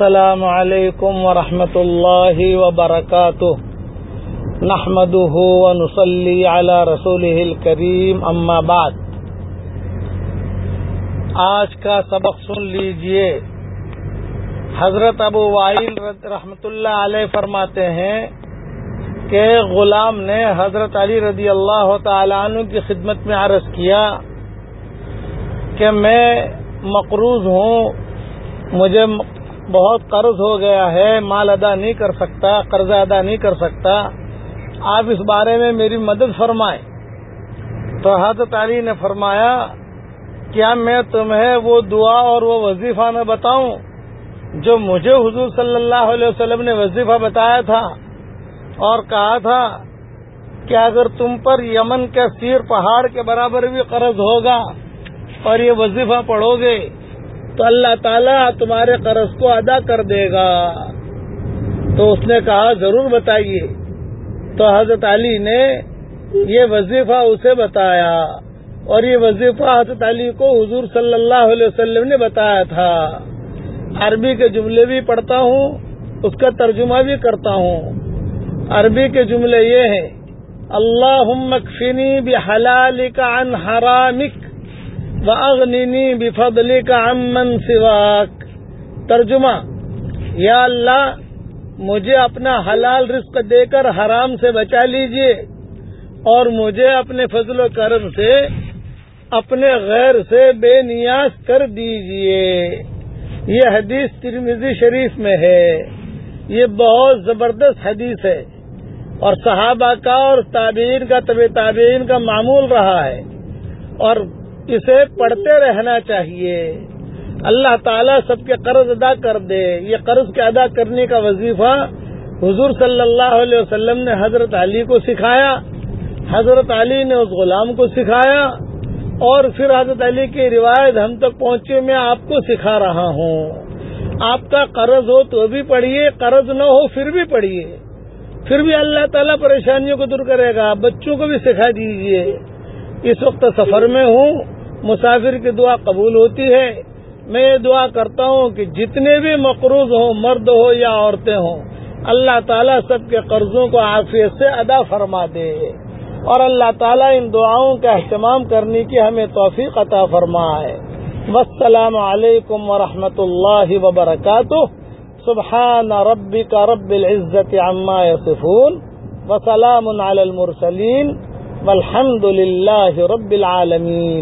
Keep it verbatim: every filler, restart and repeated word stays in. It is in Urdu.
السلام علیکم ورحمۃ اللہ وبرکاتہ نحمده ونصلی علی رسولہ الکریم اما بعد. آج کا سبق سن لیجئے. حضرت ابو وائل رحمۃ اللہ علیہ فرماتے ہیں کہ غلام نے حضرت علی رضی اللہ تعالی عنہ کی خدمت میں عرض کیا کہ میں مقروض ہوں، مجھے بہت قرض ہو گیا ہے، مال ادا نہیں کر سکتا، قرض ادا نہیں کر سکتا، آپ اس بارے میں میری مدد فرمائیں. تو حضرت علی نے فرمایا کیا میں تمہیں وہ دعا اور وہ وظیفہ نہ بتاؤں جو مجھے حضور صلی اللہ علیہ وسلم نے وظیفہ بتایا تھا اور کہا تھا کہ اگر تم پر یمن کے سیر پہاڑ کے برابر بھی قرض ہوگا اور یہ وظیفہ پڑھو گے تو اللہ تعالیٰ تمہارے قرض کو ادا کر دے گا. تو اس نے کہا ضرور بتائیے. تو حضرت علی نے یہ وظیفہ اسے بتایا اور یہ وظیفہ حضرت علی کو حضور صلی اللہ علیہ وسلم نے بتایا تھا. عربی کے جملے بھی پڑھتا ہوں، اس کا ترجمہ بھی کرتا ہوں. عربی کے جملے یہ ہیں: اللہم اکفنی بحلالک عن حرامک وَأَغْنِنِي بِفَضْلِكَ عَمَّنْ سِوَاكَ. ترجمہ: یا اللہ مجھے اپنا حلال رزق دے کر حرام سے بچا لیجئے اور مجھے اپنے فضل و کرم سے اپنے غیر سے بے نیاز کر دیجئے. یہ حدیث ترمذی شریف میں ہے. یہ بہت زبردست حدیث ہے اور صحابہ کا اور تابعین کا طبع تابعین کا معمول رہا ہے اور اسے پڑھتے رہنا چاہیے. اللہ تعالیٰ سب کے قرض ادا کر دے. یہ قرض کے ادا کرنے کا وظیفہ حضور صلی اللہ علیہ وسلم نے حضرت علی کو سکھایا، حضرت علی نے اس غلام کو سکھایا اور پھر حضرت علی کی روایت ہم تک پہنچے میں آپ کو سکھا رہا ہوں. آپ کا قرض ہو تو بھی پڑھیے، قرض نہ ہو پھر بھی پڑھیے، پھر بھی اللہ تعالیٰ پریشانیوں کو دور کرے گا. بچوں کو بھی سکھا دیجیے. اس وقت سفر میں ہوں، مسافر کی دعا قبول ہوتی ہے. میں یہ دعا کرتا ہوں کہ جتنے بھی مقروض ہوں، مرد ہو یا عورتیں ہوں، اللہ تعالیٰ سب کے قرضوں کو عافیت سے ادا فرما دے اور اللہ تعالیٰ ان دعاؤں کا اہتمام کرنے کی ہمیں توفیق عطا فرمائے. والسلام علیکم ورحمۃ اللہ وبرکاتہ. سبحان ربک رب العزت عما یصفون وسلام علی المرسلین والحمد للہ رب العالمین.